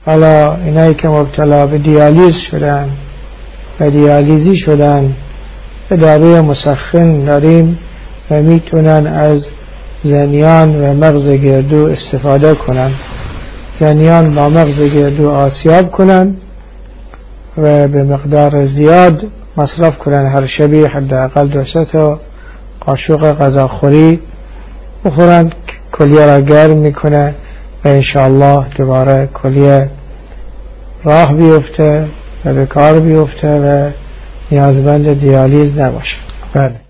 حالا اینایی که مبتلا به دیالیز شدن و دیالیزی شدن به داروی مسخن داریم و میتونن از زنیان و مغز گردو استفاده کنن. زنیان با مغز گردو آسیاب کنن و به مقدار زیاد مصرف کنن، هر شبی حداقل 2 تا قاشق غذاخوری بخورن، کلیه را گرم میکنه و انشاءالله دوباره کلیه راه بیفته و به کار بیفته و نیازمند دیالیز نباشه. بله.